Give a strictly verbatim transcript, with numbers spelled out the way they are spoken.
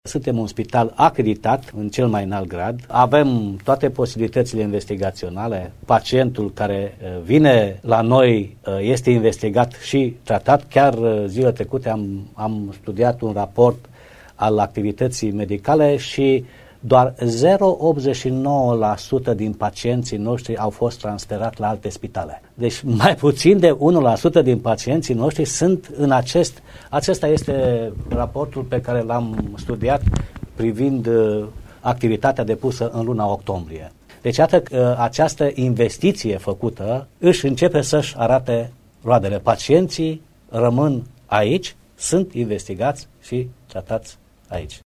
Suntem un spital acreditat în cel mai înalt grad, avem toate posibilitățile investigaționale, pacientul care vine la noi este investigat și tratat. Chiar zilele trecute am, am studiat un raport al activității medicale și doar zero virgulă optzeci și nouă la sută din pacienții noștri au fost transferați la alte spitale. Deci mai puțin de unu la sută din pacienții noștri sunt în acest... Acesta este raportul pe care l-am studiat privind uh, activitatea depusă în luna octombrie. Deci iată că uh, această investiție făcută își începe să-și arate roadele. Pacienții rămân aici, sunt investigați și tratați aici.